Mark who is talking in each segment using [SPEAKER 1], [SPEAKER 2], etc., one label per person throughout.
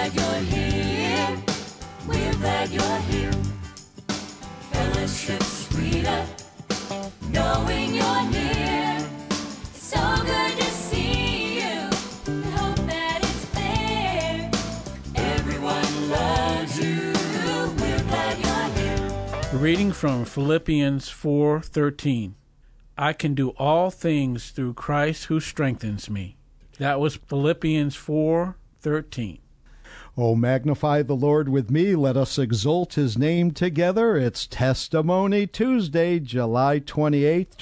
[SPEAKER 1] glad you're here. We're glad you're here. Fellowship sweeter, knowing you're near. It's so good to see you. We hope that it's clear. Everyone loves you. We're glad you're here.
[SPEAKER 2] Reading from Philippians 4:13. I can do all things through Christ who strengthens me. That was Philippians 4:13.
[SPEAKER 3] Oh, magnify the Lord with me. Let us exalt his name together. It's Testimony Tuesday, July 28th,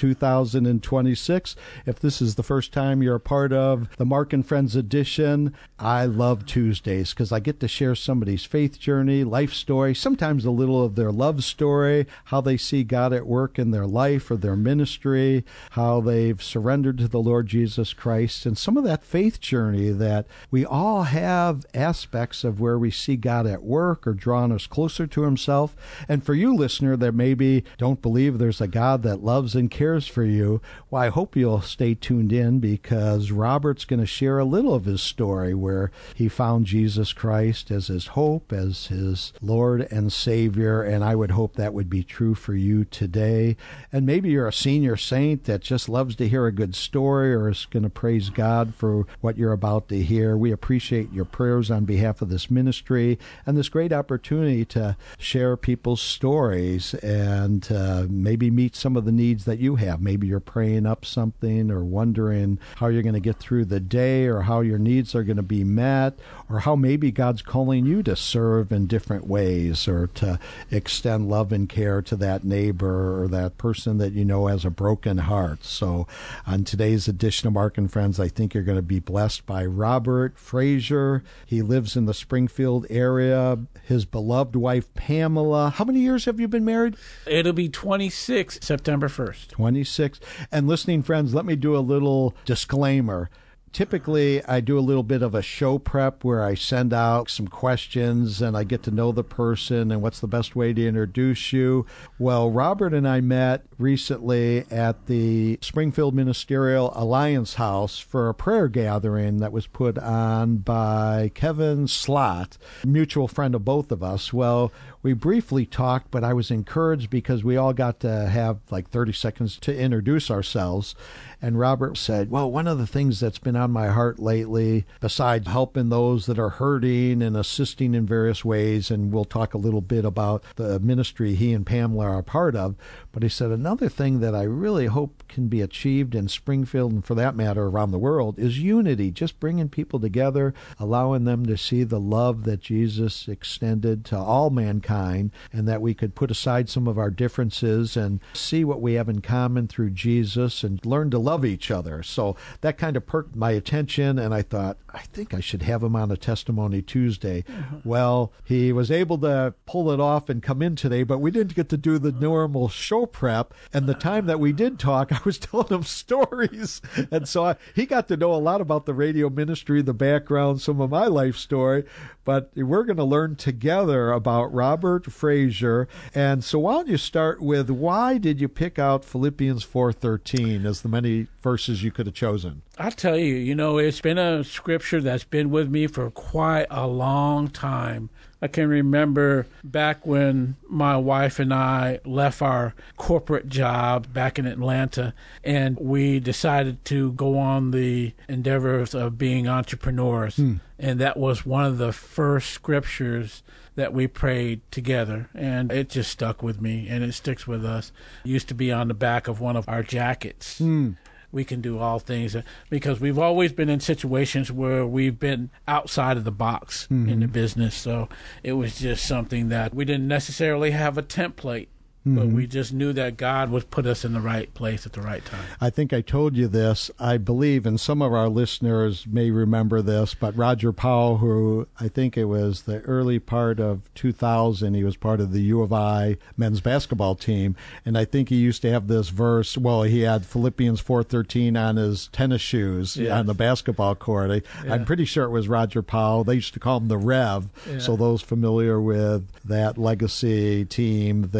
[SPEAKER 3] 2026. If this is the first time you're a part of the Mark and Friends edition, I love Tuesdays because I get to share somebody's faith journey, life story, sometimes a little of their love story, how they see God at work in their life or their ministry, how they've surrendered to the Lord Jesus Christ, and some of that faith journey that we all have aspects of where we see God at work or drawing us closer to himself. And for you, listener, that maybe don't believe there's a God that loves and cares for you, well, I hope you'll stay tuned in because Robert's going to share a little of his story where he found Jesus Christ as his hope, as his Lord and Savior, and I would hope that would be true for you today. And maybe you're a senior saint that just loves to hear a good story or is going to praise God for what you're about to hear. We appreciate your prayers on behalf of this ministry and this great opportunity to share people's stories and maybe meet some of the needs that you have. Maybe you're praying up something or wondering how you're going to get through the day or how your needs are going to be met or how maybe God's calling you to serve in different ways or to extend love and care to that neighbor or that person that you know has a broken heart. So on today's edition of Mark and Friends, I think you're going to be blessed by Robert Frazier. He lives in the Springfield area. His beloved wife, Pamela. How many years have you been married?
[SPEAKER 2] It'll be 26 September 1st.
[SPEAKER 3] 26. And listening friends, let me do a little disclaimer. Typically, I do a little bit of a show prep where I send out some questions and I get to know the person and what's the best way to introduce you. Well, Robert and I met recently at the Springfield Ministerial Alliance House for a prayer gathering that was put on by Kevin Slott, a mutual friend of both of us. Well, we briefly talked, but I was encouraged because we all got to have like 30 seconds to introduce ourselves. And Robert said, well, one of the things that's been on my heart lately, besides helping those that are hurting and assisting in various ways, and we'll talk a little bit about the ministry he and Pamela are a part of, but he said another thing that I really hope can be achieved in Springfield and for that matter around the world is unity, just bringing people together, allowing them to see the love that Jesus extended to all mankind, and that we could put aside some of our differences and see what we have in common through Jesus and learn to love each other. So that kind of perked my attention, and I thought, I think I should have him on a Testimony Tuesday. Well, he was able to pull it off and come in today, but we didn't get to do the normal show prep, and the time that we did talk, I was telling him stories, and so he got to know a lot about the radio ministry, the background, some of my life story, but we're going to learn together about Robert Frazier. And so why don't you start with, why did you pick out Philippians 4:13 as the many verses you could have chosen?
[SPEAKER 2] I'll tell you, it's been a scripture that's been with me for quite a long time. I can remember back when my wife and I left our corporate job back in Atlanta, and we decided to go on the endeavors of being entrepreneurs. And that was one of the first scriptures that we prayed together, and it just stuck with me, and it sticks with us. It used to be on the back of one of our jackets. We can do all things, because we've always been in situations where we've been outside of the box in the business. So it was just something that we didn't necessarily have a template, but we just knew that God would put us in the right place at the right time.
[SPEAKER 3] I think I told you this, I believe, and some of our listeners may remember this, but Roger Powell, who I think it was the early part of 2000, he was part of the U of I men's basketball team, and I think he used to have this verse, well, he had Philippians 4:13 on his tennis shoes on the basketball court. I'm pretty sure it was Roger Powell. They used to call him the Rev, so those familiar with that legacy team that went to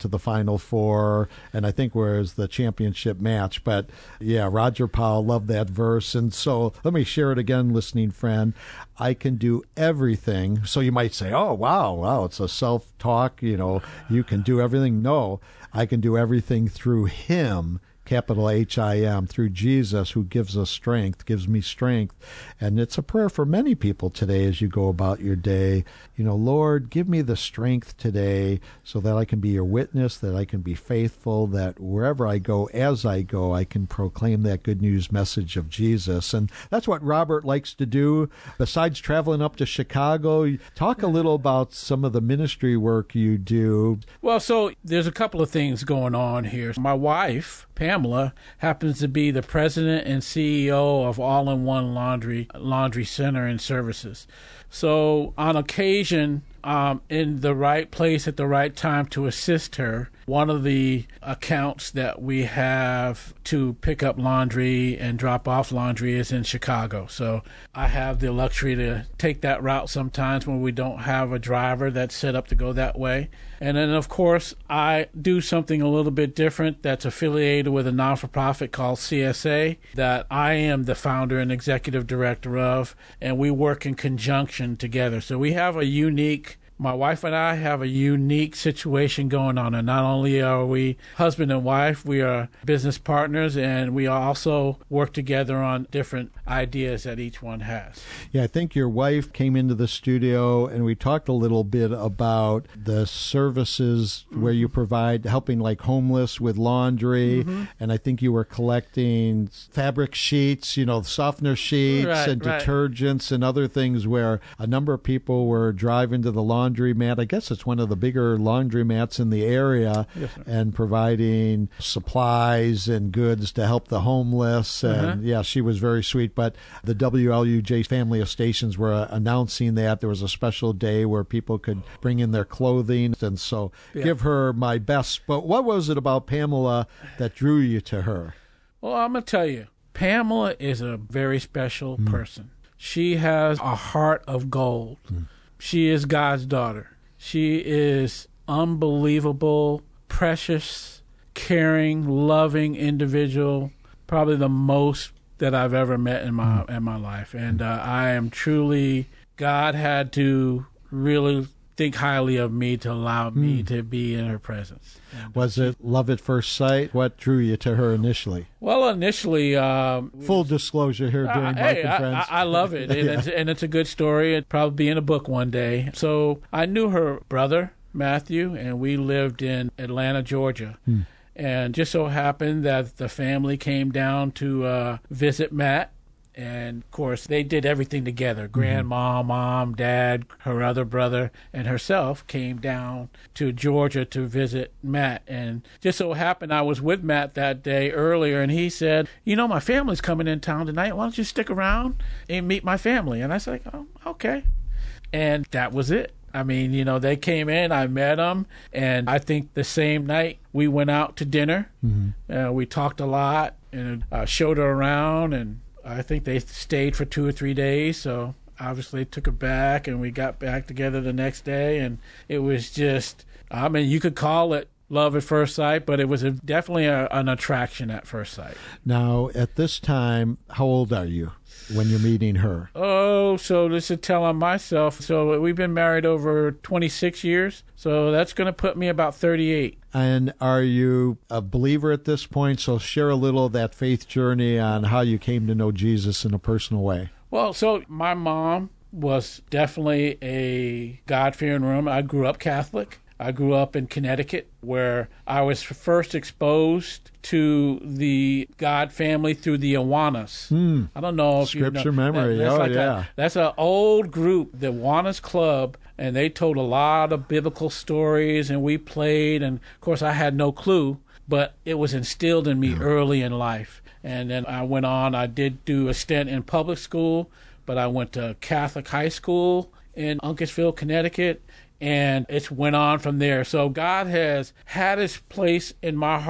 [SPEAKER 3] the Final Four, and I think was the championship match. But yeah, Roger Powell loved that verse. And so let me share it again, listening friend. I can do everything. So you might say, oh, wow, it's a self-talk, you can do everything. No, I can do everything through him, capital H-I-M, through Jesus, who gives us strength, gives me strength. And it's a prayer for many people today as you go about your day. Lord, give me the strength today so that I can be your witness, that I can be faithful, that wherever I go, as I go, I can proclaim that good news message of Jesus. And that's what Robert likes to do. Besides traveling up to Chicago, talk a little about some of the ministry work you do.
[SPEAKER 2] Well, so there's a couple of things going on here. My wife, Pamela, happens to be the president and CEO of All-in-One Laundry Center and Services. So on occasion, I'm in the right place at the right time to assist her. One of the accounts that we have to pick up laundry and drop off laundry is in Chicago. So I have the luxury to take that route sometimes when we don't have a driver that's set up to go that way. And then, of course, I do something a little bit different that's affiliated with a non-for-profit called CSA that I am the founder and executive director of, and we work in conjunction together. So we have my wife and I have a unique situation going on, and not only are we husband and wife, we are business partners, and we also work together on different ideas that each one has.
[SPEAKER 3] Yeah, I think your wife came into the studio, and we talked a little bit about the services where you provide, helping like homeless with laundry, and I think you were collecting fabric sheets, softener sheets and detergents and other things where a number of people were driving to the laundromat. I guess it's one of the bigger laundromats in the area,
[SPEAKER 2] Yes, sir.
[SPEAKER 3] and providing supplies and goods to help the homeless. And yeah, she was very sweet. But the WLUJ family of stations were announcing that there was a special day where people could bring in their clothing. And so give her my best. But what was it about Pamela that drew you to her?
[SPEAKER 2] Well, I'm going to tell you, Pamela is a very special person. She has a heart of gold. She is God's daughter. She is unbelievable, precious, caring, loving individual, probably the most that I've ever met in my life. And I am truly, God had to really think highly of me to allow me to be in her presence. And
[SPEAKER 3] was it love at first sight? What drew you to her initially?
[SPEAKER 2] well, initially,
[SPEAKER 3] Full disclosure here during Mike and Friends.
[SPEAKER 2] I love it, and it's a good story. It'd probably be in a book one day. So I knew her brother, Matthew, and we lived in Atlanta, Georgia. And just so happened that the family came down to visit Matt. And, of course, they did everything together. Grandma, mom, dad, her other brother, and herself came down to Georgia to visit Matt. And just so happened I was with Matt that day earlier, and he said, my family's coming in town tonight. Why don't you stick around and meet my family? And I said, oh, okay. And that was it. I mean, they came in, I met them, and I think the same night we went out to dinner. We talked a lot and showed her around, and I think they stayed for 2 or 3 days, so obviously took her back, and we got back together the next day, and it was just, you could call it love at first sight, but it was definitely an attraction at first sight.
[SPEAKER 3] Now, at this time, how old are you when you're meeting her?
[SPEAKER 2] Oh, so this is tell on myself. So we've been married over 26 years, so that's going to put me about 38.
[SPEAKER 3] And are you a believer at this point? So share a little of that faith journey on how you came to know Jesus in a personal way.
[SPEAKER 2] Well, so my mom was definitely a God-fearing woman. I grew up Catholic. I grew up in Connecticut, where I was first exposed to the God family through the Awanas. I don't know if
[SPEAKER 3] Scripture
[SPEAKER 2] you know.
[SPEAKER 3] memory.
[SPEAKER 2] That's an old group, the Awanas Club, and they told a lot of biblical stories, and we played. And, of course, I had no clue, but it was instilled in me early in life. And then I went on. I did do a stint in public school, but I went to Catholic high school in Uncasville, Connecticut, and it's went on from there. So God has had his place in my heart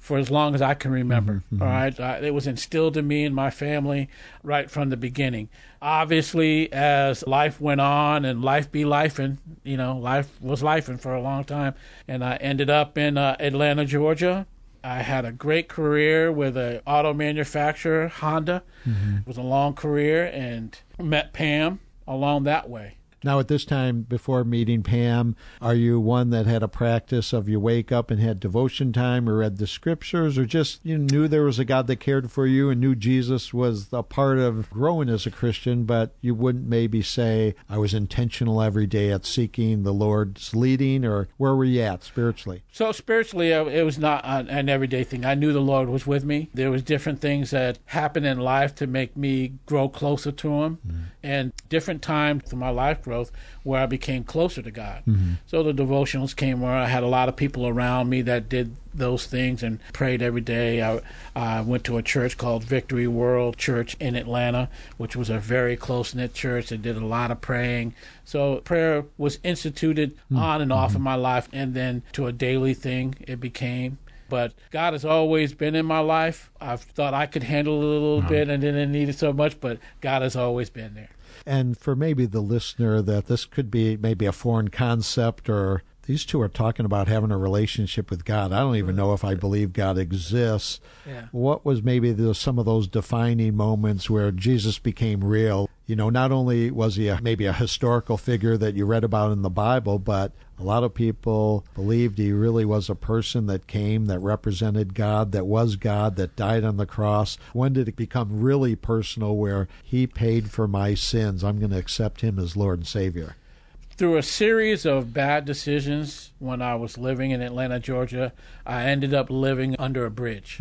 [SPEAKER 2] for as long as I can remember. All right. It was instilled in me and my family right from the beginning. Obviously, as life went on and life be lifing, life was lifing for a long time. And I ended up in Atlanta, Georgia. I had a great career with an auto manufacturer, Honda. It was a long career, and met Pam along that way.
[SPEAKER 3] Now, at this time, before meeting Pam, are you one that had a practice of you wake up and had devotion time or read the scriptures, or just you knew there was a God that cared for you and knew Jesus was a part of growing as a Christian, but you wouldn't maybe say, I was intentional every day at seeking the Lord's leading, or where were you at spiritually?
[SPEAKER 2] So spiritually, it was not an everyday thing. I knew the Lord was with me. There was different things that happened in life to make me grow closer to Him, and different times in my life growth where I became closer to God. So the devotionals came where I had a lot of people around me that did those things and prayed every day. I went to a church called Victory World Church in Atlanta, which was a very close-knit church that did a lot of praying. So prayer was instituted on and off in my life, and then to a daily thing it became. But God has always been in my life. I've thought I could handle it a little bit and didn't need it so much, but God has always been there.
[SPEAKER 3] And for maybe the listener that this could be maybe a foreign concept, or these two are talking about having a relationship with God. I don't even know if I believe God exists.
[SPEAKER 2] Yeah.
[SPEAKER 3] What was maybe some of those defining moments where Jesus became real? Not only was he maybe a historical figure that you read about in the Bible, but a lot of people believed he really was a person that came, that represented God, that was God, that died on the cross. When did it become really personal where he paid for my sins? I'm going to accept him as Lord and Savior.
[SPEAKER 2] Through a series of bad decisions when I was living in Atlanta, Georgia, I ended up living under a bridge.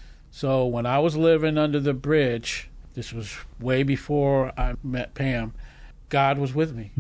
[SPEAKER 2] So when I was living under the bridge, this was way before I met Pam, God was with me.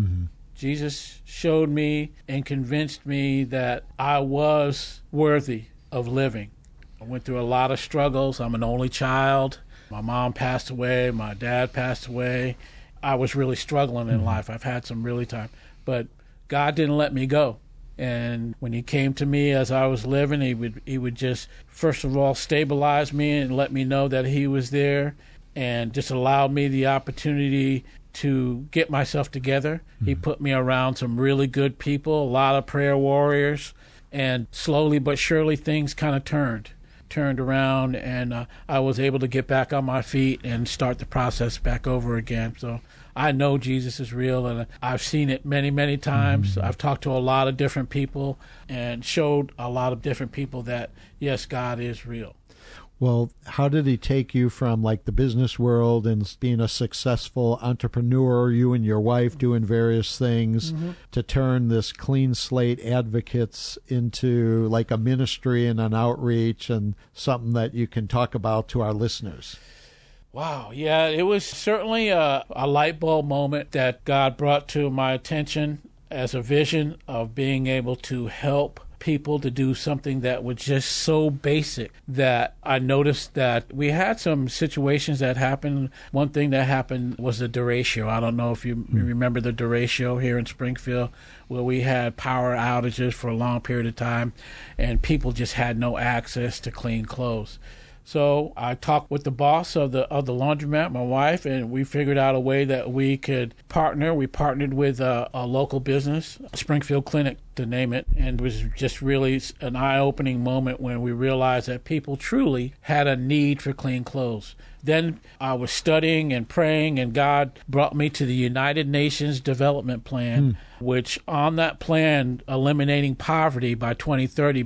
[SPEAKER 2] Jesus showed me and convinced me that I was worthy of living. I went through a lot of struggles. I'm an only child. My mom passed away. My dad passed away. I was really struggling in life. I've had some really time. But God didn't let me go. And when he came to me as I was living, he would just, first of all, stabilize me and let me know that he was there, and just allowed me the opportunity to get myself together. He put me around some really good people, a lot of prayer warriors, and slowly but surely things kind of turned around, and I was able to get back on my feet and start the process back over again. So I know Jesus is real, and I've seen it many, many times. I've talked to a lot of different people and showed a lot of different people that, yes, God is real.
[SPEAKER 3] Well, how did he take you from like the business world and being a successful entrepreneur, you and your wife doing various things, to turn this clean slate advocates into like a ministry and an outreach and something that you can talk about to our listeners?
[SPEAKER 2] Wow, yeah, it was certainly a light bulb moment that God brought to my attention as a vision of being able to help people to do something that was just so basic that I noticed that we had some situations that happened. One thing that happened was the derecho. I don't know if you remember the derecho here in Springfield, where we had power outages for a long period of time and people just had no access to clean clothes. So I talked with the boss of the laundromat, my wife, and we figured out a way that we could partner. We partnered with a local business, Springfield Clinic to name it, and it was just really an eye-opening moment when we realized that people truly had a need for clean clothes. Then I was studying and praying, and God brought me to the United Nations Development Plan, which on that plan, eliminating poverty by 2030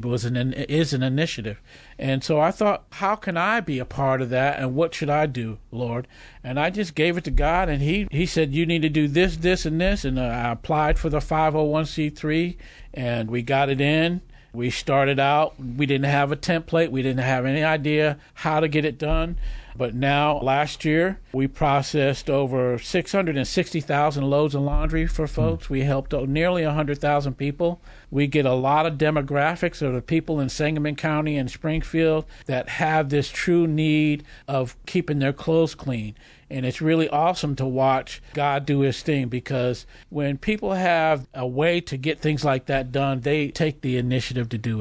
[SPEAKER 2] is an initiative. And so I thought, how can I be a part of that, and what should I do, Lord? And I just gave it to God, and he said, you need to do this, this, and this. And I applied for the 501c3, and we got it in. We started out, we didn't have a template, we didn't have any idea how to get it done. But now, last year, we processed over 660,000 loads of laundry for folks. We helped nearly 100,000 people. We get a lot of demographics of the people in Sangamon County and Springfield that have this true need of keeping their clothes clean. And it's really awesome to watch God do his thing, because when people have a way to get things like that done, they take the initiative to do it.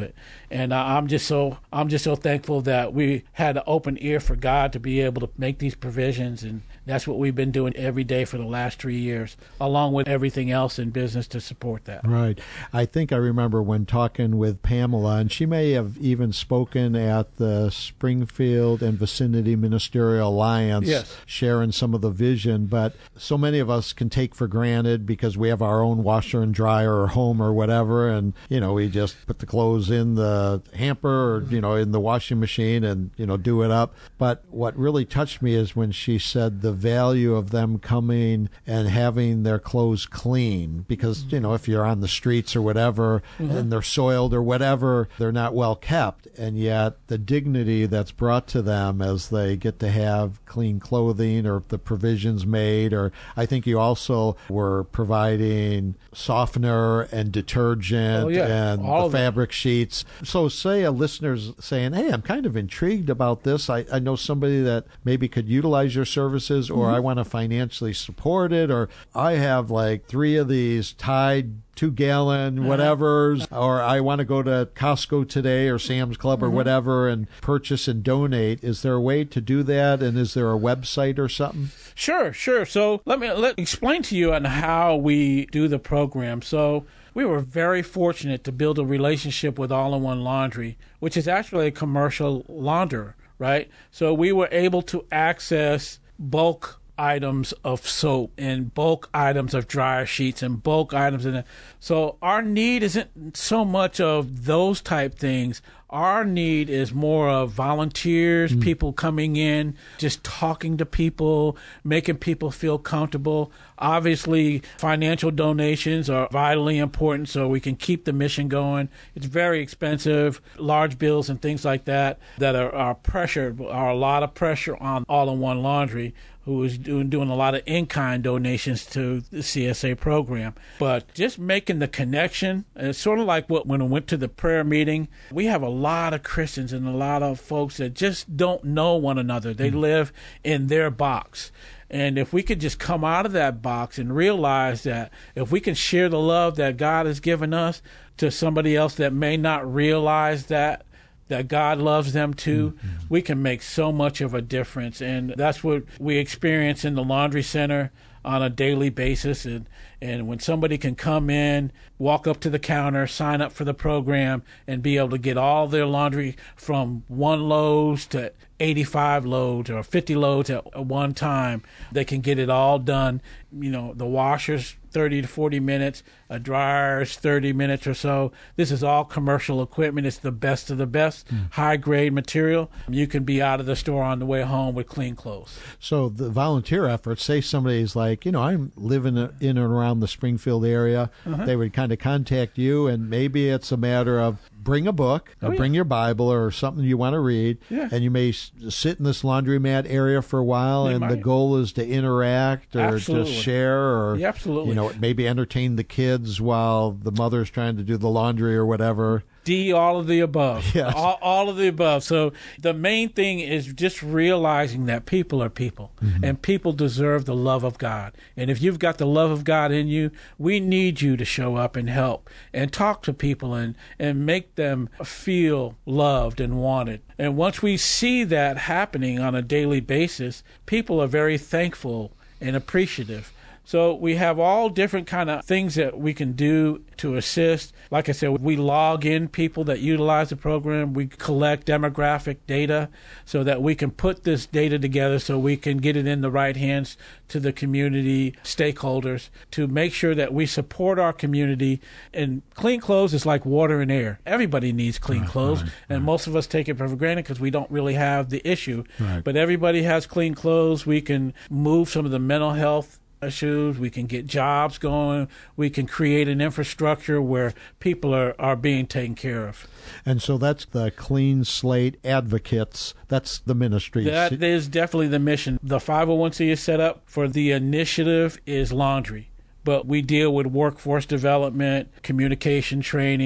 [SPEAKER 2] And I'm just so thankful that we had an open ear for God to be able to make these provisions, and that's what we've been doing every day for the last 3 years, along with everything else in business to support that.
[SPEAKER 3] Right. I think I remember when talking with Pamela, and she may have even spoken at the Springfield and Vicinity Ministerial Alliance,
[SPEAKER 2] Yes.
[SPEAKER 3] sharing some of the vision. But so many of us can take for granted because we have our own washer and dryer or home or whatever, and we just put the clothes in the hamper or in the washing machine and do it up. But what really touched me is when she said the value of them coming and having their clothes clean, because if you're on the streets or whatever and they're soiled or whatever, they're not well kept, and yet the dignity that's brought to them as they get to have clean clothing or the provisions made. Or I think you also were providing softener and detergent and
[SPEAKER 2] all
[SPEAKER 3] the
[SPEAKER 2] of it.
[SPEAKER 3] fabric sheets. So say a listener's saying, hey, I'm kind of intrigued about this. I know somebody that maybe could utilize your services, or I want to financially support it, or I have like 3 of these Tide 2-gallon whatevers, or I want to go to Costco today or Sam's Club or whatever and purchase and donate. Is there a way to do that? And is there a website or something?
[SPEAKER 2] Sure. So let me explain to you on how we do the program. So we were very fortunate to build a relationship with All-in-One Laundry, which is actually a commercial launderer, right? So we were able to access bulk items of soap and bulk items of dryer sheets and bulk items in it. So our need isn't so much of those type things. Our need is more of volunteers, people coming in, just talking to people, making people feel comfortable. Obviously, financial donations are vitally important so we can keep the mission going. It's very expensive, large bills and things like that are pressured, are a lot of pressure on All-in-One Laundry, who is doing a lot of in-kind donations to the CSA program. But just making the connection, it's sort of like when I went to the prayer meeting, we have a lot of Christians and a lot of folks that just don't know one another. They live in their box. And if we could just come out of that box and realize that if we can share the love that God has given us to somebody else that may not realize that God loves them too, we can make so much of a difference. And that's what we experience in the laundry center on a daily basis. And when somebody can come in, walk up to the counter, sign up for the program, and be able to get all their laundry from 1 loads to 85 loads or 50 loads at one time, they can get it all done. The washers 30 to 40 minutes, a dryer's 30 minutes or so. This is all commercial equipment. It's the best of the best, high-grade material. You can be out of the store on the way home with clean clothes.
[SPEAKER 3] So the volunteer efforts, say somebody's like, I'm living in and around the Springfield area, they would kind of contact you, and maybe it's a matter of bring a book, or bring your Bible or something you want to read, and you may sit in this laundromat area for a while, and the goal is to interact or just share or maybe entertain the kids while the mother's trying to do the laundry or whatever.
[SPEAKER 2] All of the above.
[SPEAKER 3] Yes.
[SPEAKER 2] All of the above. So the main thing is just realizing that people are people, and people deserve the love of God. And if you've got the love of God in you, we need you to show up and help and talk to people and make them feel loved and wanted. And once we see that happening on a daily basis, people are very thankful and appreciative. So we have all different kind of things that we can do to assist. Like I said, we log in people that utilize the program. We collect demographic data so that we can put this data together so we can get it in the right hands to the community stakeholders to make sure that we support our community. And clean clothes is like water and air. Everybody needs clean clothes, and most of us take it for granted because we don't really have the issue. But everybody has clean clothes. We can move some of the mental health issues. We can get jobs going. We can create an infrastructure where people are being taken care of.
[SPEAKER 3] And so that's the Clean Slate Advocates. That's the ministry.
[SPEAKER 2] That is definitely the mission. The 501c is set up for the initiative is laundry. But we deal with workforce development, communication training,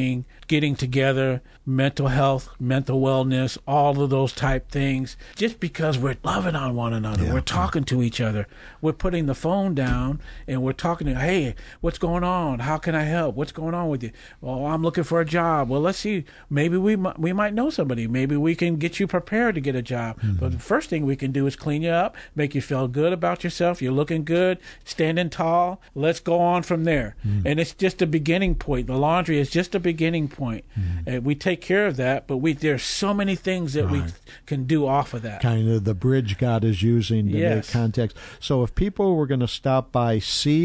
[SPEAKER 2] getting together, mental health, mental wellness, all of those type things, just because we're loving on one another. We're talking to each other. We're putting the phone down and we're talking to, hey, what's going on? How can I help? What's going on with you? Well, I'm looking for a job. Well, let's see. Maybe we might know somebody. Maybe we can get you prepared to get a job. But the first thing we can do is clean you up, make you feel good about yourself. You're looking good, standing tall. Let's go on from there. And it's just a beginning point. The laundry is just a beginning point. And we take care of that, but there's so many things that we can do off of that.
[SPEAKER 3] Kind of the bridge God is using to make context. So if people were going to stop by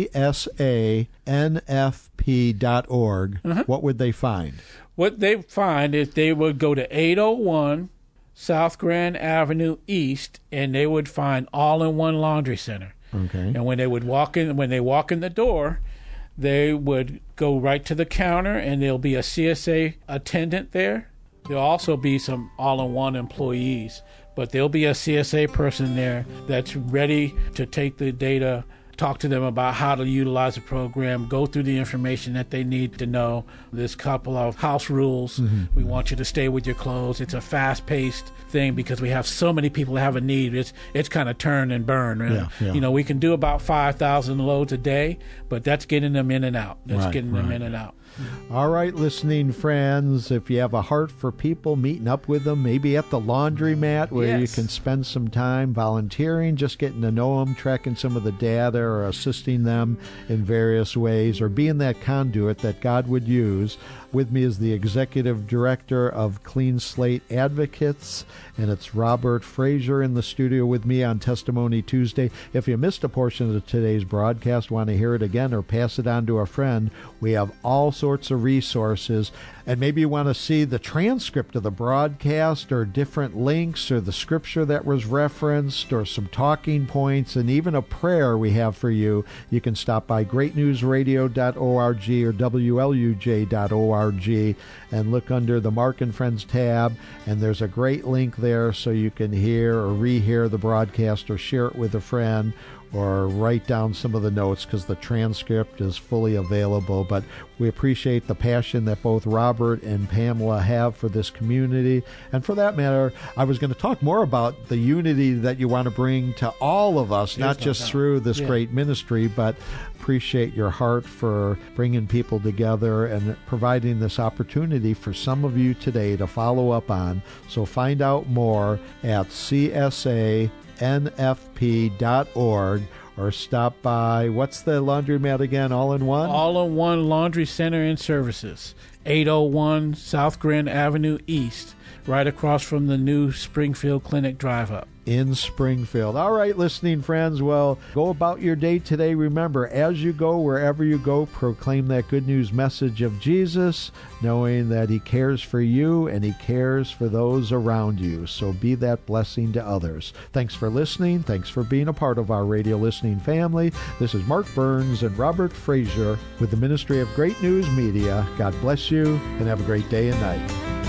[SPEAKER 3] CSANFP.org, what would they find?
[SPEAKER 2] What they find is they would go to 801 South Grand Avenue East, and they would find All-in-One Laundry Center.
[SPEAKER 3] Okay.
[SPEAKER 2] And when they walk in the door, they would go right to the counter, and there'll be a CSA attendant there. There'll also be some All-in-One employees, but there'll be a CSA person there that's ready to take the data, talk to them about how to utilize the program, go through the information that they need to know. There's a couple of house rules. We want you to stay with your clothes. It's a fast-paced thing because we have so many people that have a need. It's kind of turn and burn. Right? You know, we can do about 5,000 loads a day, but that's getting them in and out. That's getting them in and out.
[SPEAKER 3] All right, listening friends, if you have a heart for people, meeting up with them, maybe at the laundromat where you can spend some time volunteering, just getting to know them, tracking some of the data or assisting them in various ways, or being that conduit that God would use. With me is the Executive Director of Clean Slate Advocates, and it's Robert Frazier in the studio with me on Testimony Tuesday. If you missed a portion of today's broadcast, want to hear it again or pass it on to a friend, we have all sorts of resources. And maybe you want to see the transcript of the broadcast or different links or the scripture that was referenced or some talking points and even a prayer we have for you. You can stop by greatnewsradio.org or WLUJ.org and look under the Mark and Friends tab, and there's a great link there so you can hear or rehear the broadcast or share it with a friend or write down some of the notes because the transcript is fully available. But we appreciate the passion that both Robert and Pamela have for this community. And for that matter, I was going to talk more about the unity that you want to bring to all of us, not just through this great ministry, but appreciate your heart for bringing people together and providing this opportunity for some of you today to follow up on. So find out more at CSANFP.org or stop by, what's the laundromat again, All-in-One?
[SPEAKER 2] All-in-One Laundry Center and Services, 801 South Grand Avenue East, right across from the new Springfield Clinic drive-up.
[SPEAKER 3] In Springfield. All right, listening friends, well, go about your day today. Remember, as you go, wherever you go, proclaim that good news message of Jesus, knowing that He cares for you and He cares for those around you. So be that blessing to others. Thanks for listening. Thanks for being a part of our radio listening family. This is Mark Burns and Robert Frazier with the Ministry of Great News Media. God bless you and have a great day and night.